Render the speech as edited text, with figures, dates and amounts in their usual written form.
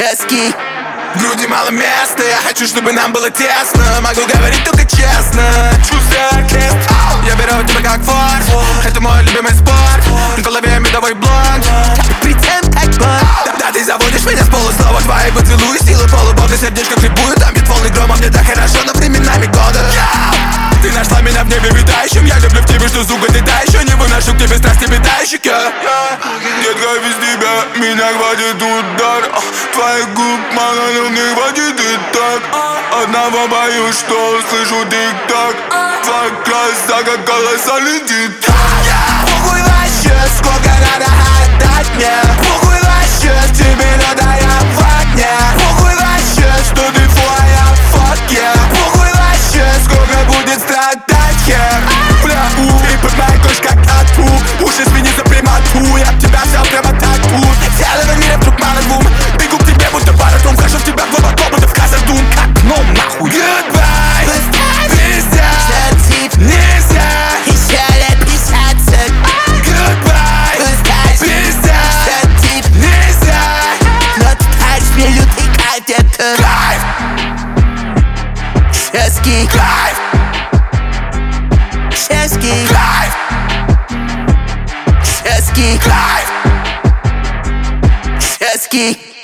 Чески. В груди мало места, я хочу, чтобы нам было тесно. Могу говорить только честно. Чувствую оркестр. Я беру тебя как форс. Это мой любимый спорт. В голове медовый блонд. Прицеп как бот. Да, ты заводишь меня с полуслова. Твои поцелуи, силы полубога. Сердечко хлебую, там бит полный грома. Мне так хорошо, но временами года. Ты нашла меня в небе витающим. Я люблю в тебе, что сука ты та еще. Не выношу к тебе страсти питающих. Детка, без тебя меня хватит удар. Твоих губ мало, но мне хватит и так. Одного боюсь, что услышу тик-так. Твой краса, как колоссальный тик-так. Похуй вообще, сколько надо отдать мне. Похуй вообще, тебе надо я в огне. Похуй вообще, что ты твоя fuck yeah. Похуй вообще, сколько будет страдать хер. Бля, и под моей кожей как тату. Уши смени за прямоту. Я в тебя взял прямо так тут. Целого мира вдруг мало двум. Бегу к тебе, будто парадом. Хожу в тебя глубоко, будто в Казардум. Как гном нахуй. Goodbye, нельзя. Нельзя. Еще лет 50. Goodbye, нельзя. Нельзя. Но ты кажешь мне лютый кайф, это кайф. Чески. Кайф. Чески. Кайф. Чески. Кайф. Чески.